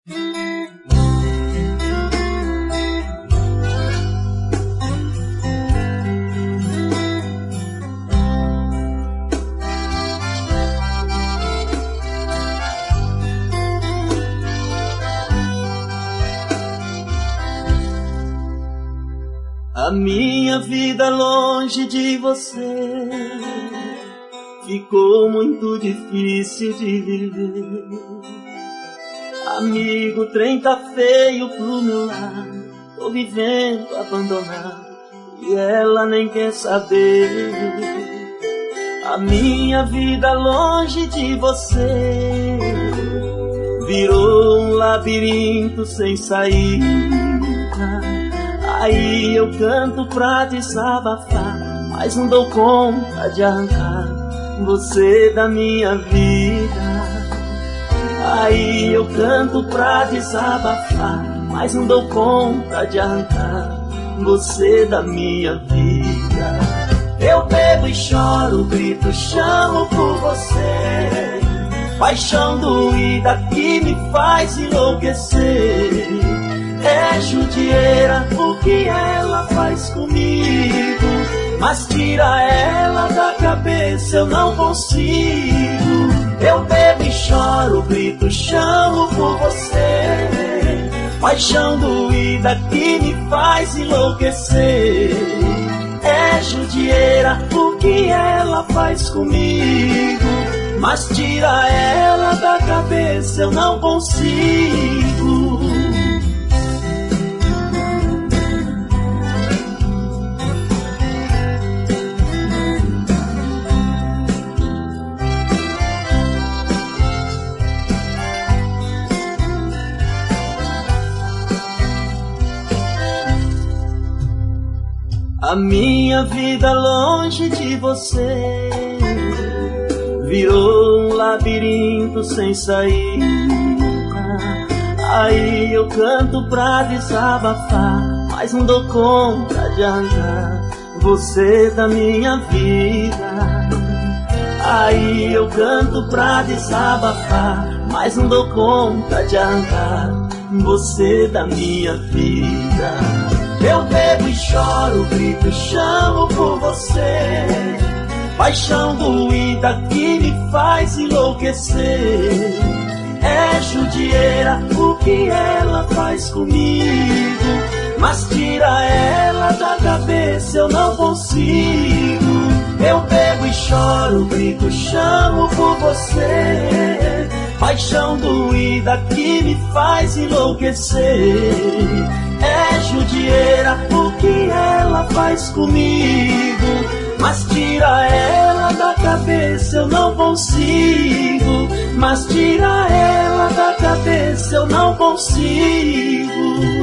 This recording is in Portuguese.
A minha vida longe de você ficou muito difícil de viver. Amigo, o trem tá feio pro meu lado, tô vivendo abandonado e ela nem quer saber. A minha vida longe de você virou um labirinto sem saída. Aí eu canto pra desabafar, mas não dou conta de arrancar você da minha vida. Aí eu canto pra desabafar, mas não dou conta de arrancar você da minha vida. Eu bebo e choro, grito, chamo por você, paixão doída que me faz enlouquecer. É judieira o que ela faz comigo, mas tira ela da cabeça, eu não consigo. Eu bebo e choro, grito, chamo por você, paixão doída que me faz enlouquecer. É judieira o que ela faz comigo, mas tira ela da cabeça, eu não consigo. A minha vida longe de você virou um labirinto sem saída. Aí eu canto pra desabafar, mas não dou conta de arrancar você da minha vida. Aí eu canto pra desabafar, mas não dou conta de arrancar você da minha vida. Eu bebo e choro, grito, chamo por você, paixão doída que me faz enlouquecer. É judieira o que ela faz comigo, mas tira ela da cabeça, eu não consigo. Eu bebo e choro, grito, chamo por você, paixão doída que me faz enlouquecer. É judieira o que ela faz comigo, mas tira ela da cabeça, eu não consigo. Mas tira ela da cabeça, eu não consigo.